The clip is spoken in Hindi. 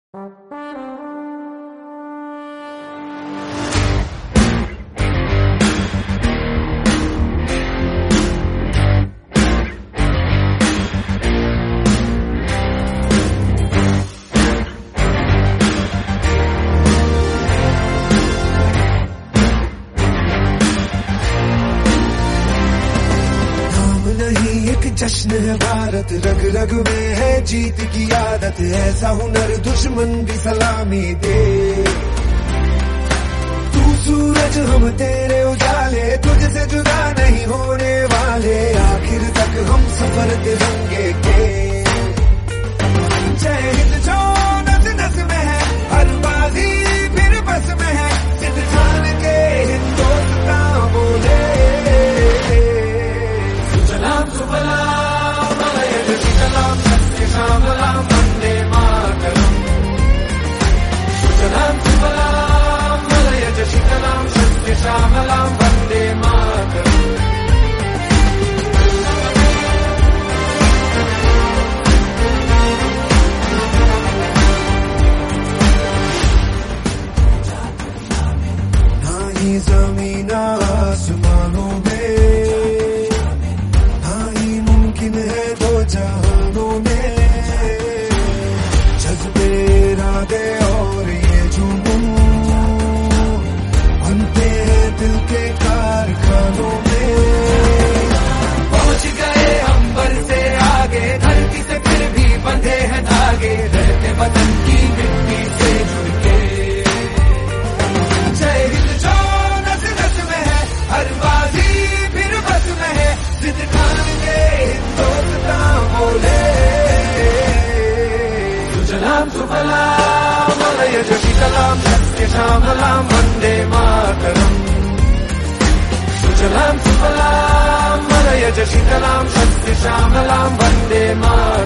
जश्न है भारत, रग रग में है जीत की आदत, ऐसा हुनर दुश्मन भी सलामी दे। तू सूरज हम तेरे उजाले, तुझसे जुदा नहीं होने वाले, आखिर तक हम सफर तिरंगे के। जय हिंद जो नस नस में है, हर बाजी फिर बस में है, जिद ठान के हिंदुस्तान बोले। सुजलाम सुफलाम मलयज शीतलाम सत्य श्यामलाम वंदे मातरम। सुजलाम सुफलाम मलयज शीतलाम सत्य श्यामलाम वंदे मातरम। ना ही जमीन आसमानों में, है दो जहानों में, जज्बे इरादे और ये जुनून बनते हैं दिल के कारखानों में। पहुंच गए अंबर से आगे, धरती से फिर भी बंधे हैं धागे, रहते वतन की मिट्टी से जुड़ के। जय हिंद जो नस नस में है, हर बाजी फिर बस में है, जिद ठान के हिंदुस्तान बोले। सुजलाम सुफलाम मलयज शीतलाम सत्य श्यामलाम वंदे मातरम। सुजलाम सुफलाम मलयज शीतलाम सत्य श्यामलाम वंदे मातरम।